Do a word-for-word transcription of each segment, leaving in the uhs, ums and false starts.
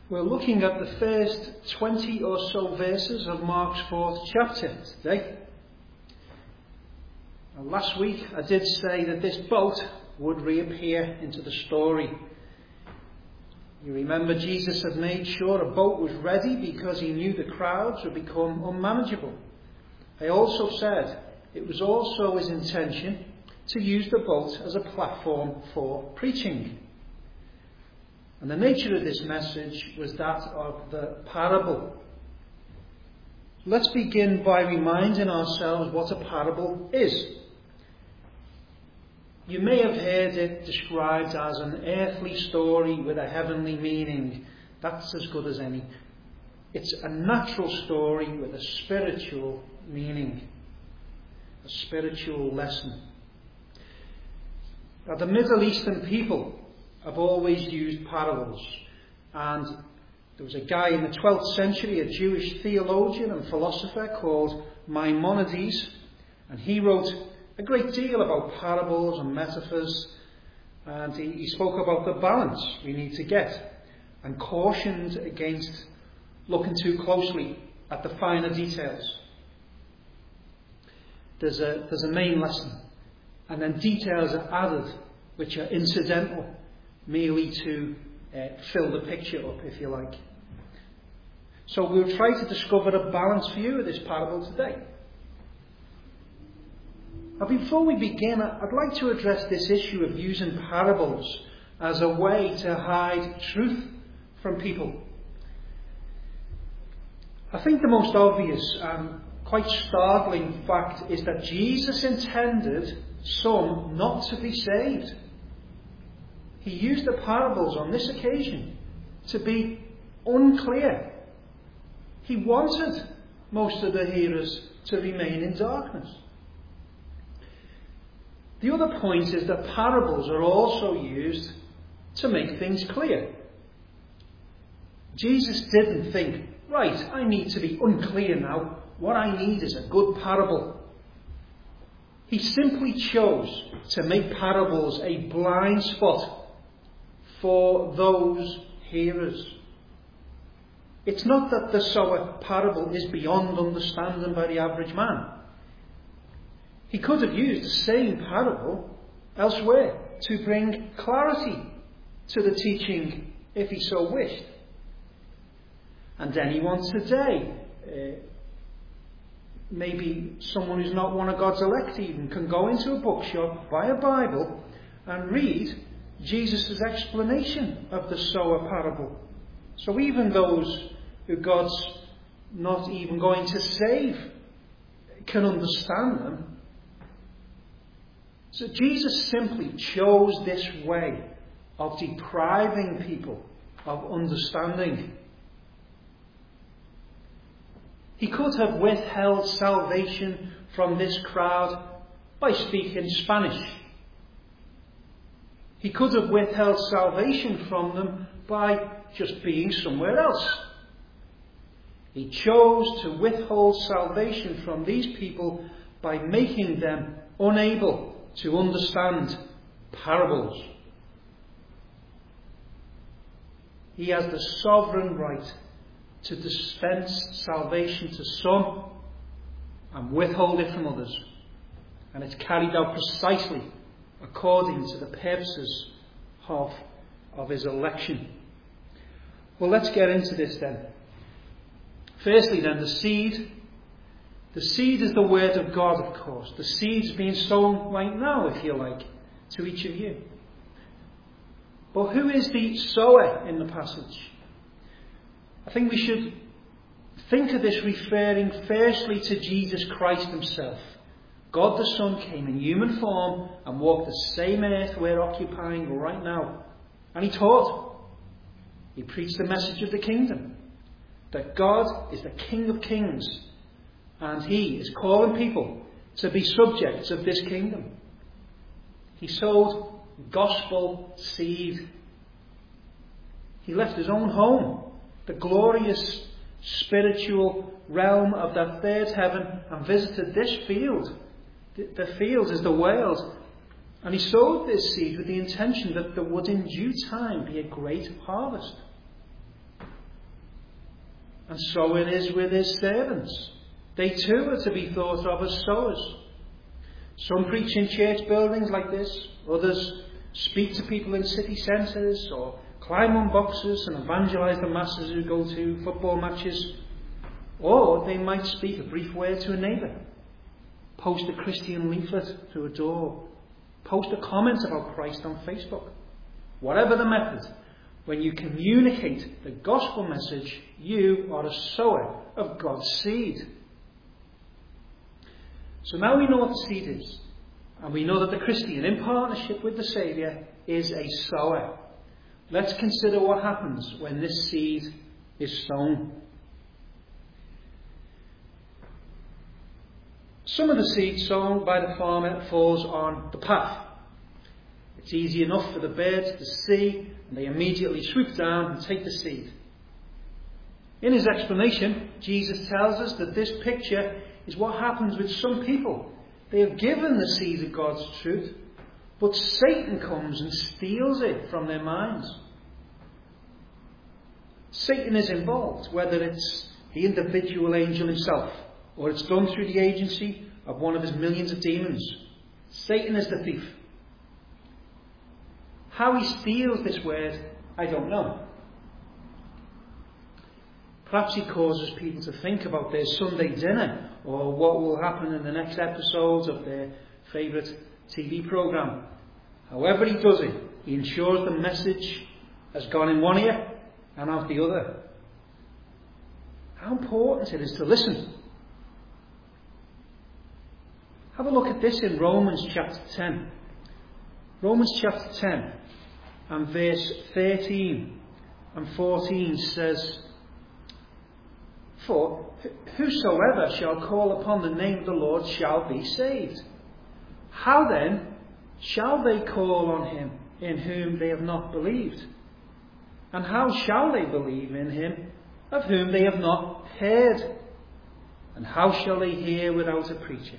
We're looking at the first twenty or so verses of Mark's fourth chapter today. And last week I did say that this boat would reappear into the story. You remember Jesus had made sure a boat was ready because he knew the crowds would become unmanageable. I also said it was also his intention to use the boat as a platform for preaching. And the nature of this message was that of the parable. Let's begin by reminding ourselves what a parable is. You may have heard it described as an earthly story with a heavenly meaning. That's as good as any. It's a natural story with a spiritual meaning, a spiritual lesson. Now, the Middle Eastern people have always used parables, and there was a guy in the twelfth century, a Jewish theologian and philosopher called Maimonides, and he wrote a great deal about parables and metaphors, and he, he spoke about the balance we need to get and cautioned against looking too closely at the finer details. There's a, there's a main lesson, and then details are added which are incidental, merely to uh, fill the picture up, if you like. So we'll try to discover a balanced view of this parable today. Now, before we begin, I'd like to address this issue of using parables as a way to hide truth from people. I think the most obvious and quite startling fact is that Jesus intended some not to be saved. He used the parables on this occasion to be unclear. He wanted most of the hearers to remain in darkness. The other point is that parables are also used to make things clear. Jesus didn't think, right, I need to be unclear now. What I need is a good parable. He simply chose to make parables a blind spot for those hearers. It's not that the sower parable is beyond understanding by the average man. He could have used the same parable elsewhere to bring clarity to the teaching if he so wished. And anyone today, uh, maybe someone who's not one of God's elect even, can go into a bookshop, buy a Bible and read Jesus' explanation of the sower parable. So even those who God's not even going to save can understand them. So Jesus simply chose this way of depriving people of understanding. He could have withheld salvation from this crowd by speaking Spanish. He could have withheld salvation from them by just being somewhere else. He chose to withhold salvation from these people by making them unable to understand parables. He has the sovereign right to dispense salvation to some and withhold it from others. And it's carried out precisely according to the purposes of, of his election. Well, let's get into this then. Firstly then, the seed. The seed is the word of God, of course. The seed's being sown right now, if you like, to each of you. But who is the sower in the passage? I think we should think of this referring firstly to Jesus Christ himself. God the Son came in human form and walked the same earth we're occupying right now. And he taught. He preached the message of the kingdom. That God is the King of kings. And he is calling people to be subjects of this kingdom. He sowed gospel seed. He left his own home, the glorious spiritual realm of that third heaven, and visited this field. The field is the world. And he sowed this seed with the intention that there would in due time be a great harvest. And so it is with his servants. They too are to be thought of as sowers. Some preach in church buildings like this. Others speak to people in city centres or climb on boxes and evangelise the masses who go to football matches. Or they might speak a brief word to a neighbour, post a Christian leaflet through a door, post a comment about Christ on Facebook. Whatever the method, when you communicate the gospel message, you are a sower of God's seed. So now we know what the seed is, and we know that the Christian, in partnership with the Saviour, is a sower. Let's consider what happens when this seed is sown. Some of the seed sown by the farmer falls on the path. It's easy enough for the birds to see, and they immediately swoop down and take the seed. In his explanation, Jesus tells us that this picture is what happens with some people. They have given the seed of God's truth, but Satan comes and steals it from their minds. Satan is involved, whether it's the individual angel himself, or it's done through the agency of one of his millions of demons. Satan is the thief. How he steals this word, I don't know. Perhaps he causes people to think about their Sunday dinner, or what will happen in the next episodes of their favourite T V programme. However he does it, he ensures the message has gone in one ear and out the other. How important it is to listen. Have a look at this in Romans chapter ten. Romans chapter ten and verse thirteen and fourteen says, "For whosoever shall call upon the name of the Lord shall be saved. How then shall they call on him in whom they have not believed? And how shall they believe in him of whom they have not heard? And how shall they hear without a preacher?"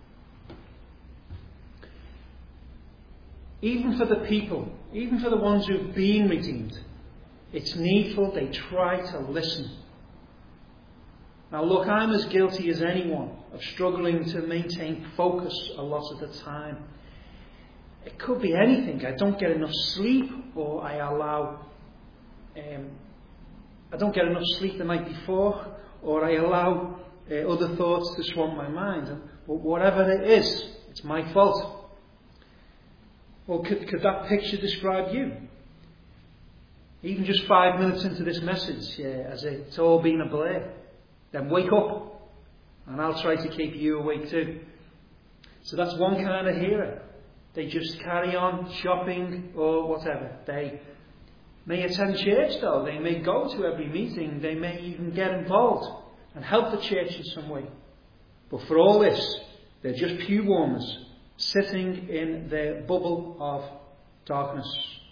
Even for the people, even for the ones who've been redeemed, it's needful they try to listen. Now look, I'm as guilty as anyone of struggling to maintain focus a lot of the time. It could be anything. I don't get enough sleep, or I allow, um, I don't get enough sleep the night before, or I allow uh, other thoughts to swamp my mind. And whatever it is, it's my fault. Well, could, could that picture describe you? Even just five minutes into this message, yeah, as it's all been a blur, then wake up, and I'll try to keep you awake too. So that's one kind of hearer. They just carry on shopping or whatever. They may attend church though. They may go to every meeting. They may even get involved and help the church in some way. But for all this, they're just pew warmers, sitting in their bubble of darkness.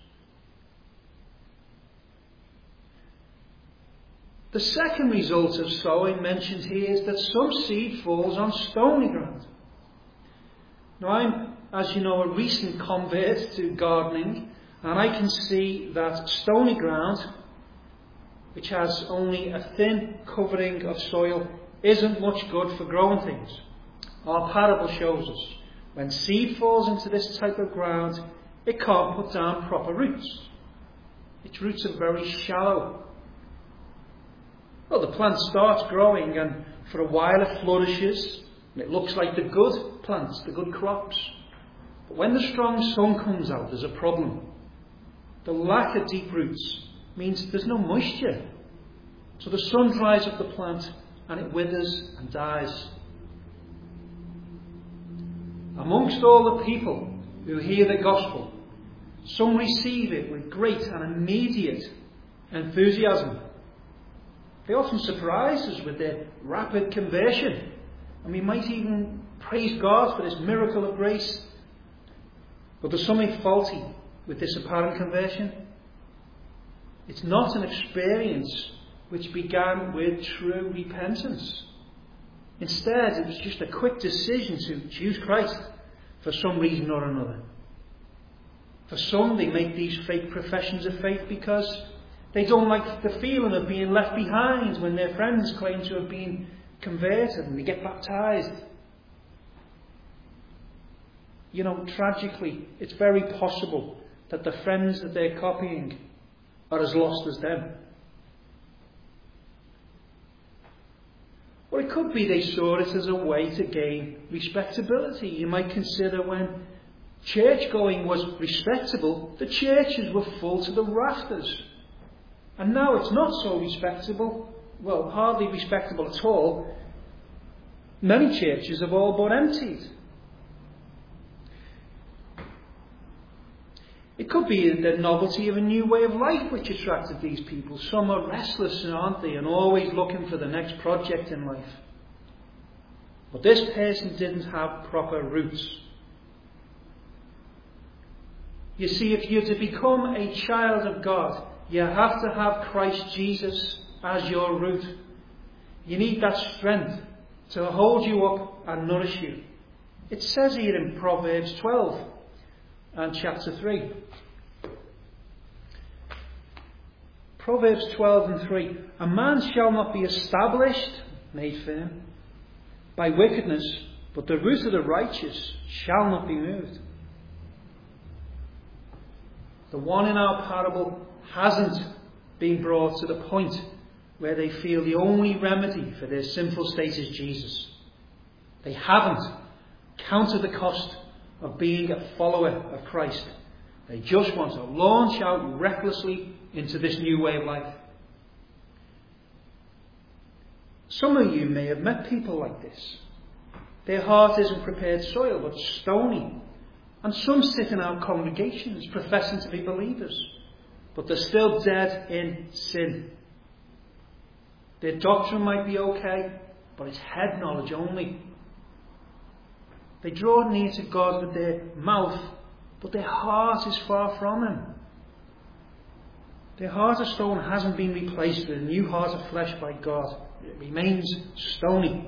The second result of sowing mentioned here is that some seed falls on stony ground. Now I'm, as you know, a recent convert to gardening, and I can see that stony ground, which has only a thin covering of soil, isn't much good for growing things. Our parable shows us when seed falls into this type of ground, it can't put down proper roots. Its roots are very shallow. Well, the plant starts growing, and for a while it flourishes, and it looks like the good plants, the good crops. But when the strong sun comes out, there's a problem. The lack of deep roots means there's no moisture. So the sun dries up the plant, and it withers and dies. Amongst all the people who hear the gospel, some receive it with great and immediate enthusiasm. They often surprise us with their rapid conversion, and we might even praise God for this miracle of grace. But there's something faulty with this apparent conversion. It's not an experience which began with true repentance. Instead, it was just a quick decision to choose Christ for some reason or another. For some, they make these fake professions of faith because They don't like the feeling of being left behind when their friends claim to have been converted and they get baptized. You know, tragically, it's very possible that the friends that they're copying are as lost as them. Or it could be they saw it as a way to gain respectability. You might consider when church going was respectable, the churches were full to the rafters. And now it's not so respectable, well, hardly respectable at all. Many churches have all but emptied. It could be the novelty of a new way of life which attracted these people. Some are restless, aren't they, and always looking for the next project in life. But this person didn't have proper roots. You see, if you're to become a child of God, you have to have Christ Jesus as your root. You need that strength to hold you up and nourish you. It says here in Proverbs twelve and chapter three. Proverbs twelve and three. A man shall not be established, made firm, by wickedness, but the root of the righteous shall not be moved. The one in our parable hasn't been brought to the point where they feel the only remedy for their sinful state is Jesus. They haven't counted the cost of being a follower of Christ. They just want to launch out recklessly into this new way of life. Some of you may have met people like this. Their heart isn't prepared soil, but stony. And some sit in our congregations professing to be believers, but they're still dead in sin. Their doctrine might be okay, but it's head knowledge only. They draw near to God with their mouth, but their heart is far from Him. Their heart of stone hasn't been replaced with a new heart of flesh by God. It remains stony.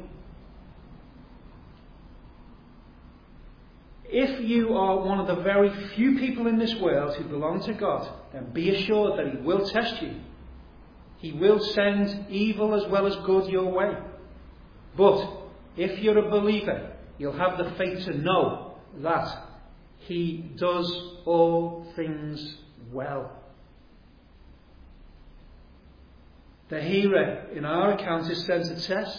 If you are one of the very few people in this world who belong to God, then be assured that He will test you. He will send evil as well as good your way. But if you're a believer, you'll have the faith to know that He does all things well. The hearer in our account is sent to test.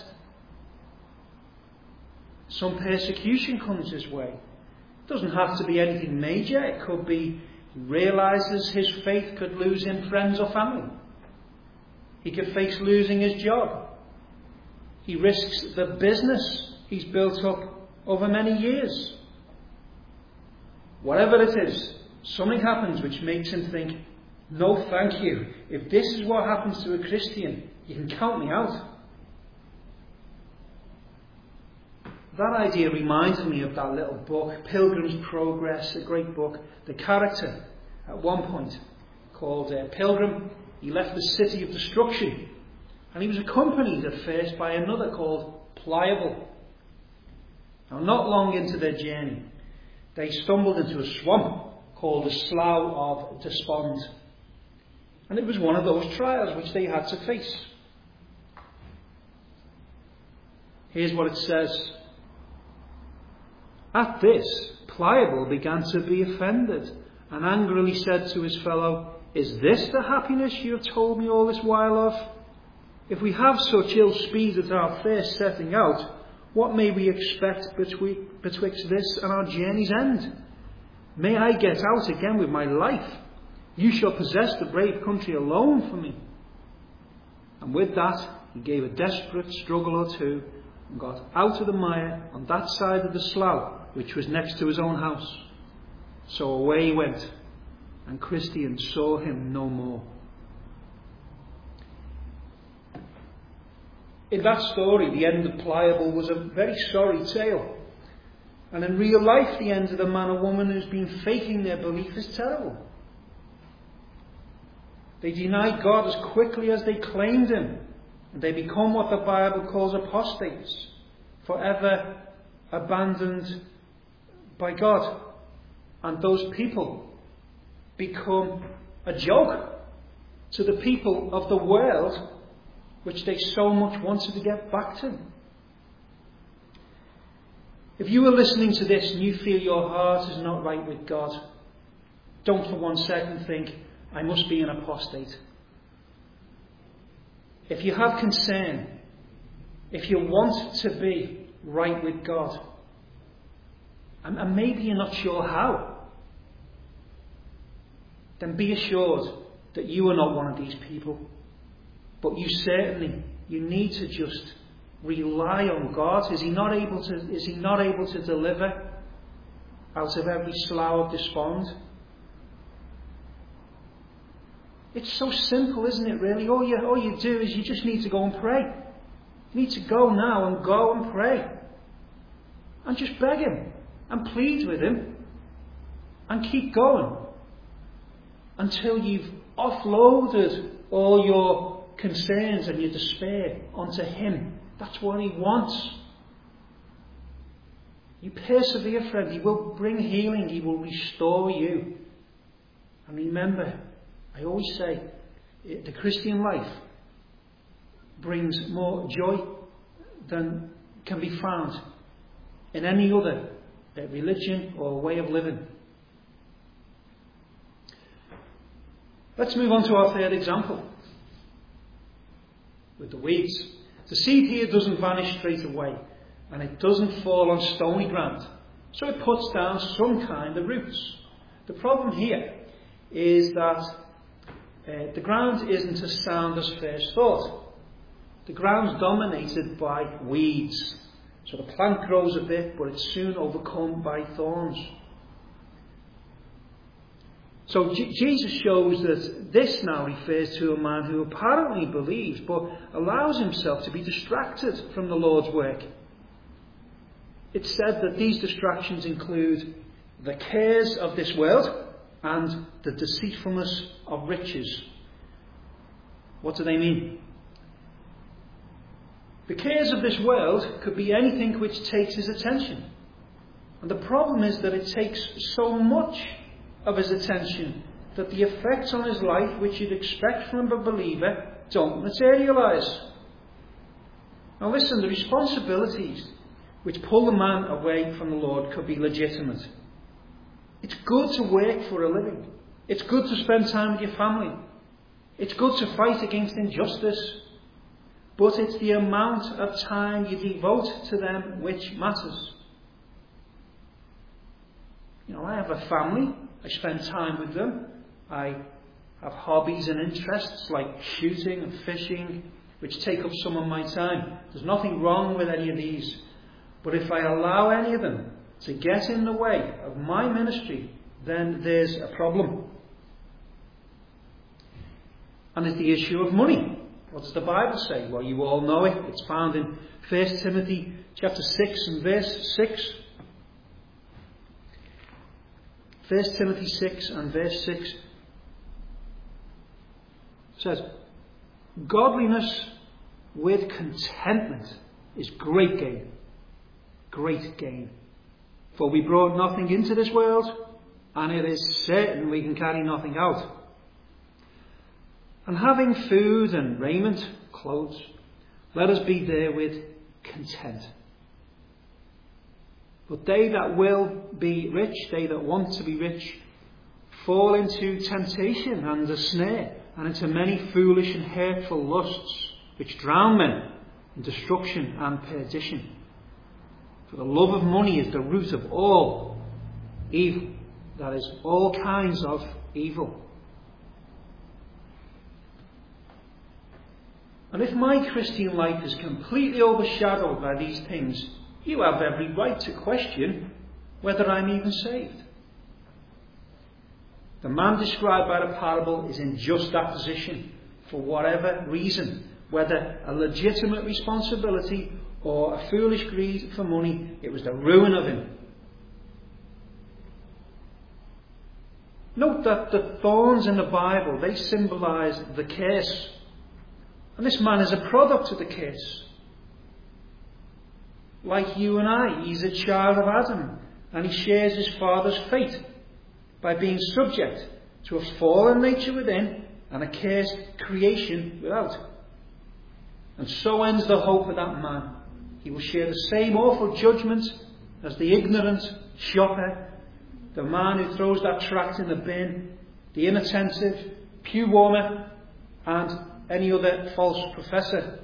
Some persecution comes his way. It doesn't have to be anything major. It could be he realises his faith could lose him friends or family. He could face losing his job. He risks the business he's built up over many years. Whatever it is, something happens which makes him think, no thank you. If this is what happens to a Christian, you can count me out. That idea reminds me of that little book, Pilgrim's Progress, a great book. The character, at one point, called uh, Pilgrim, he left the city of destruction. And he was accompanied at first by another called Pliable. Now, not long into their journey, they stumbled into a swamp called the Slough of Despond. And it was one of those trials which they had to face. Here's what it says. At this, Pliable began to be offended and angrily said to his fellow, Is this the happiness you have told me all this while of? If we have such ill speed at our first setting out, what may we expect betwixt this and our journey's end? May I get out again with my life? You shall possess the brave country alone for me. And with that, he gave a desperate struggle or two and got out of the mire on that side of the slough, which was next to his own house. So away he went, and Christian saw him no more. In that story, the end of Pliable was a very sorry tale. And in real life, the end of the man or woman who's been faking their belief is terrible. They deny God as quickly as they claimed Him. And they become what the Bible calls apostates, forever abandoned by God. And those people become a joke to the people of the world which they so much wanted to get back to. If you are listening to this and you feel your heart is not right with God, don't for one second think, I must be an apostate. If you have concern, if you want to be right with God, and, and maybe you're not sure how, then be assured that you are not one of these people. But you certainly, you need to just rely on God. Is He not able to, is He not able to deliver out of every slough of despond? It's so simple, isn't it, really? All you, all you do is you just need to go and pray. You need to go now and go and pray. And just beg Him and plead with Him and keep going until you've offloaded all your concerns and your despair onto Him. That's what He wants. You persevere, friend. He will bring healing. He will restore you. And remember, I always say, the Christian life brings more joy than can be found in any other religion or way of living. Let's move on to our third example with the weeds. The seed here doesn't vanish straight away, and it doesn't fall on stony ground, so it puts down some kind of roots. The problem here is that uh, the ground isn't as sound as first thought. The ground's dominated by weeds, so the plant grows a bit, but it's soon overcome by thorns. So J- Jesus shows that this now refers to a man who apparently believes, but allows himself to be distracted from the Lord's work. It's said that these distractions include the cares of this world and the deceitfulness of riches. What do they mean? The cares of this world could be anything which takes his attention. And the problem is that it takes so much of his attention that the effects on his life which you'd expect from a believer don't materialise. Now listen, the responsibilities which pull the man away from the Lord could be legitimate. It's good to work for a living. It's good to spend time with your family. It's good to fight against injustice. But it's the amount of time you devote to them which matters. You know, I have a family. I spend time with them. I have hobbies and interests like shooting and fishing, which take up some of my time. There's nothing wrong with any of these. But if I allow any of them to get in the way of my ministry, then there's a problem. And it's the issue of money. What does the Bible say? Well, you all know it. It's found in First Timothy chapter six and verse six. First Timothy six and verse six says, godliness with contentment is great gain. Great gain. For we brought nothing into this world, and it is certain we can carry nothing out. And having food and raiment, clothes, let us be therewith content. But they that will be rich, they that want to be rich, fall into temptation and a snare, and into many foolish and hurtful lusts, which drown men in destruction and perdition. For the love of money is the root of all evil. That is, all kinds of evil. And if my Christian life is completely overshadowed by these things, you have every right to question whether I'm even saved. The man described by the parable is in just that position for whatever reason, whether a legitimate responsibility or a foolish greed for money. It was the ruin of him. Note that the thorns in the Bible, they symbolise the curse. And this man is a product of the curse. Like you and I, he's a child of Adam, and he shares his father's fate by being subject to a fallen nature within and a cursed creation without. And so ends the hope of that man. He will share the same awful judgment as the ignorant shopper, the man who throws that tract in the bin, the inattentive pew warmer, and any other false professor.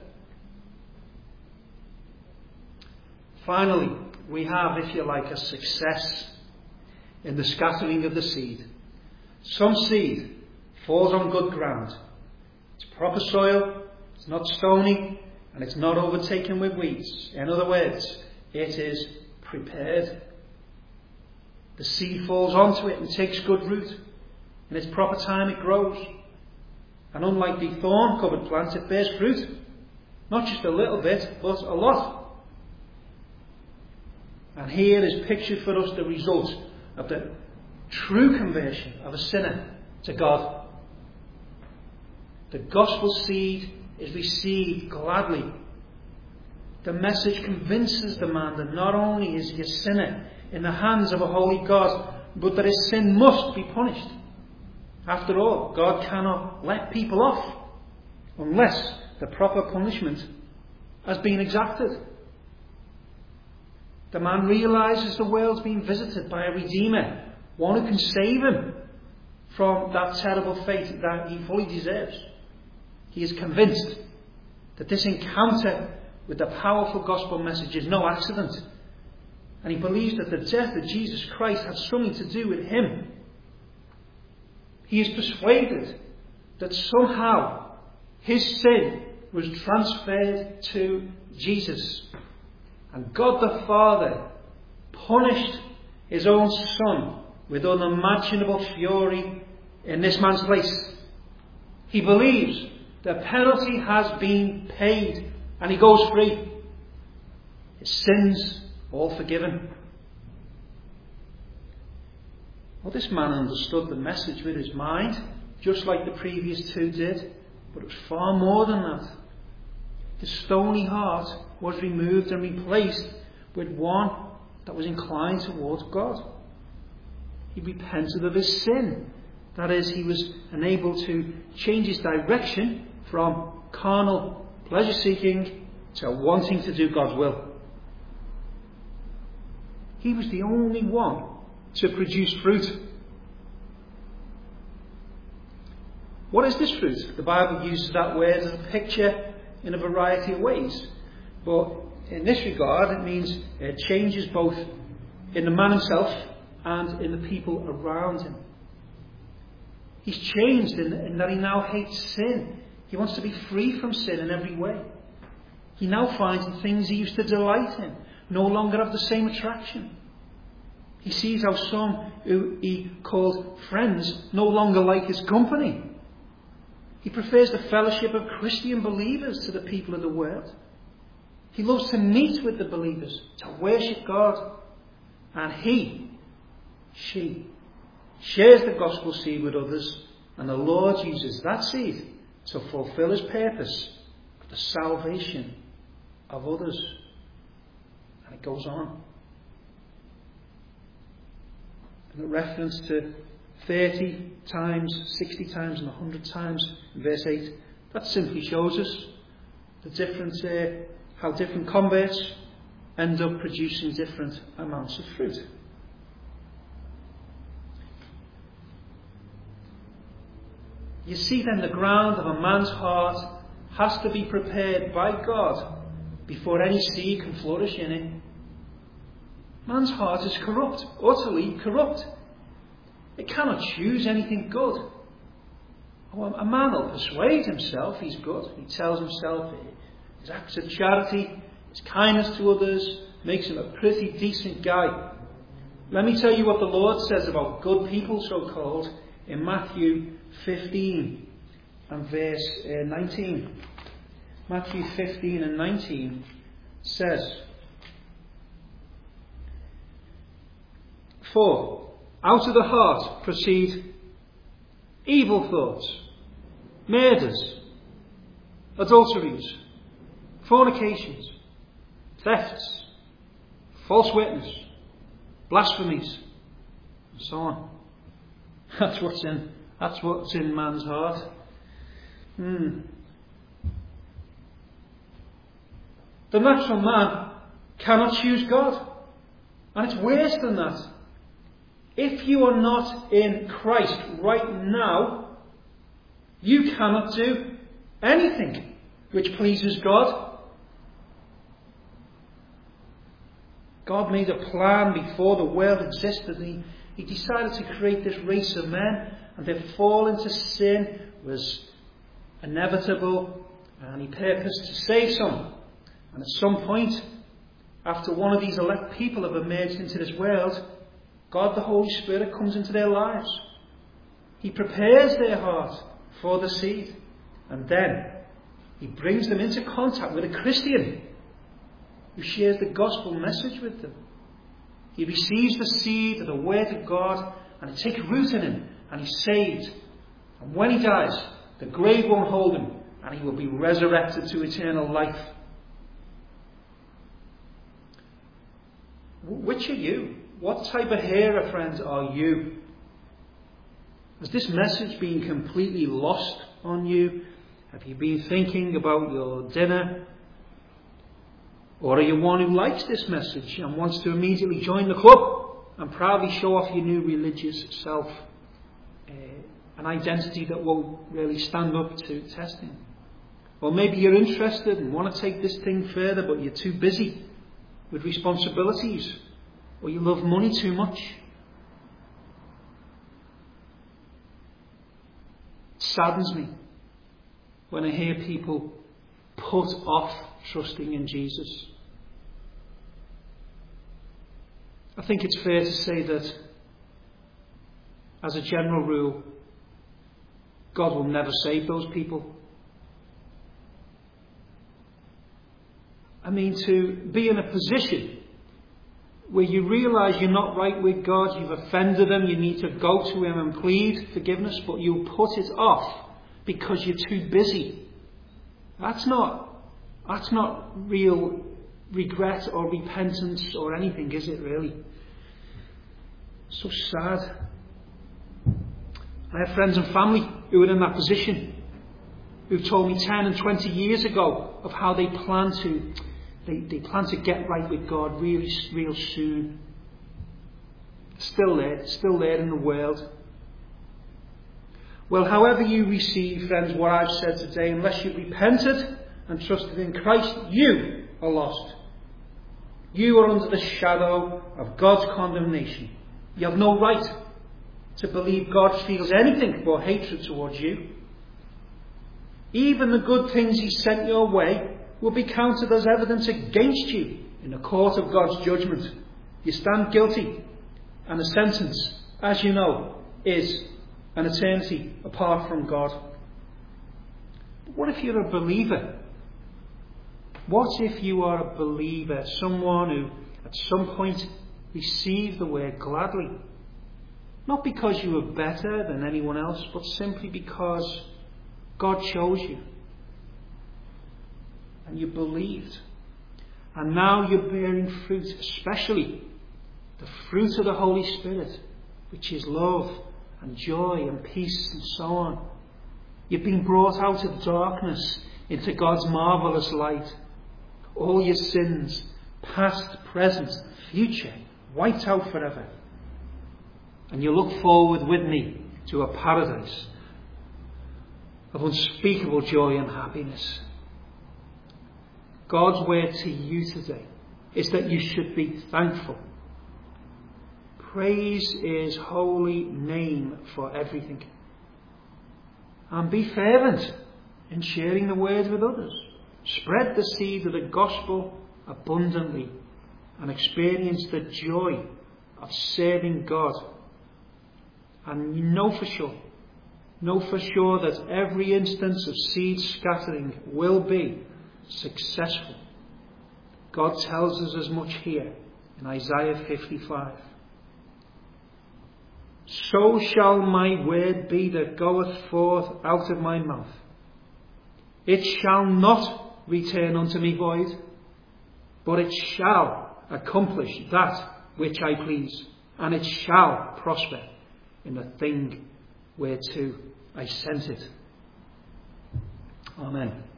Finally, we have, if you like, a success in the scattering of the seed. Some seed falls on good ground. It's proper soil, it's not stony, and it's not overtaken with weeds. In other words, it is prepared. The seed falls onto it and takes good root. In its proper time it grows. And unlike the thorn-covered plant, it bears fruit. Not just a little bit, but a lot. And here is pictured for us the result of the true conversion of a sinner to God. The gospel seed is received gladly. The message convinces the man that not only is he a sinner in the hands of a holy God, but that his sin must be punished. After all, God cannot let people off unless the proper punishment has been exacted. The man realises the world's been visited by a Redeemer, one who can save him from that terrible fate that he fully deserves. He is convinced that this encounter with the powerful gospel message is no accident, and he believes that the death of Jesus Christ had something to do with him. He is persuaded that somehow his sin was transferred to Jesus. And God the Father punished his own Son with unimaginable fury in this man's place. He believes the penalty has been paid and he goes free. His sins all forgiven. Well, this man understood the message with his mind, just like the previous two did, but it was far more than that. His stony heart was removed and replaced with one that was inclined towards God. He repented of his sin. That is, he was enabled to change his direction from carnal pleasure seeking to wanting to do God's will. He was the only one to produce fruit. What is this fruit? The Bible uses that word as a picture in a variety of ways. But in this regard, it means it changes both in the man himself and in the people around him. He's changed in, in that he now hates sin. He wants to be free from sin in every way. He now finds the things he used to delight in no longer have the same attraction. He sees how some who he called friends no longer like his company. He prefers the fellowship of Christian believers to the people of the world. He loves to meet with the believers, to worship God. And he, she, shares the gospel seed with others, and the Lord uses that seed to fulfill his purpose for the salvation of others. And it goes on. In reference to thirty times, sixty times and one hundred times in verse eight, that simply shows us the different, uh, how different converts end up producing different amounts of fruit. You see then, the ground of a man's heart has to be prepared by God before any seed can flourish in it. Man's heart is corrupt, utterly corrupt. It cannot choose anything good. Oh, a man will persuade himself he's good. He tells himself his acts of charity, his kindness to others, makes him a pretty decent guy. Let me tell you what the Lord says about good people, so-called, in Matthew fifteen and verse uh, nineteen. Matthew fifteen and nineteen says, "For out of the heart proceed evil thoughts, murders, adulteries, fornications, thefts, false witness, blasphemies," and so on. That's what's in, that's what's in man's heart. Hmm. The natural man cannot choose God. And it's worse than that. If you are not in Christ right now, you cannot do anything which pleases God. God made a plan before the world existed. He, he decided to create this race of men, and their fall into sin was inevitable, and he purposed to save some. And at some point, after one of these elect people have emerged into this world, God the Holy Spirit comes into their lives. He prepares their heart for the seed, and then he brings them into contact with a Christian who shares the gospel message with them. He receives the seed of the word of God, and it takes root in him, and he's saved. And when he dies, the grave won't hold him, and he will be resurrected to eternal life. Which are you? What type of hearer, friends, are you? Has this message been completely lost on you? Have you been thinking about your dinner? Or are you one who likes this message and wants to immediately join the club and proudly show off your new religious self? Uh, an identity that won't really stand up to testing. Or maybe you're interested and want to take this thing further, but you're too busy with responsibilities, or you love money too much. It saddens me when I hear people put off trusting in Jesus. I think it's fair to say that, as a general rule, God will never save those people. I mean, to be in a position where you realise you're not right with God, you've offended him, you need to go to him and plead forgiveness, but you put it off because you're too busy. That's not, that's not real regret or repentance or anything, is it really? So sad. I have friends and family who are in that position, who've told me ten and twenty years ago of how they plan to They, they plan to get right with God really, real soon. Still there, still there in the world. Well, however you receive, friends, what I've said today, unless you've repented and trusted in Christ, you are lost. You are under the shadow of God's condemnation. You have no right to believe God feels anything but hatred towards you. Even the good things he sent your way will be counted as evidence against you in the court of God's judgment. You stand guilty, and the sentence, as you know, is an eternity apart from God. But what if you're a believer? What if you are a believer, someone who at some point received the word gladly? Not because you were better than anyone else, but simply because God chose you. And you believed. And now you're bearing fruit, especially the fruit of the Holy Spirit, which is love and joy and peace and so on. You've been brought out of darkness into God's marvellous light. All your sins, past, present, future, wiped out forever. And you look forward with me to a paradise of unspeakable joy and happiness. God's word to you today is that you should be thankful. Praise his holy name for everything. And be fervent in sharing the word with others. Spread the seed of the gospel abundantly and experience the joy of serving God. And you know for sure, know for sure that every instance of seed scattering will be successful. God tells us as much here in Isaiah fifty-five. So shall my word be that goeth forth out of my mouth. It shall not return unto me void, but it shall accomplish that which I please, and it shall prosper in the thing whereto I sent it. Amen.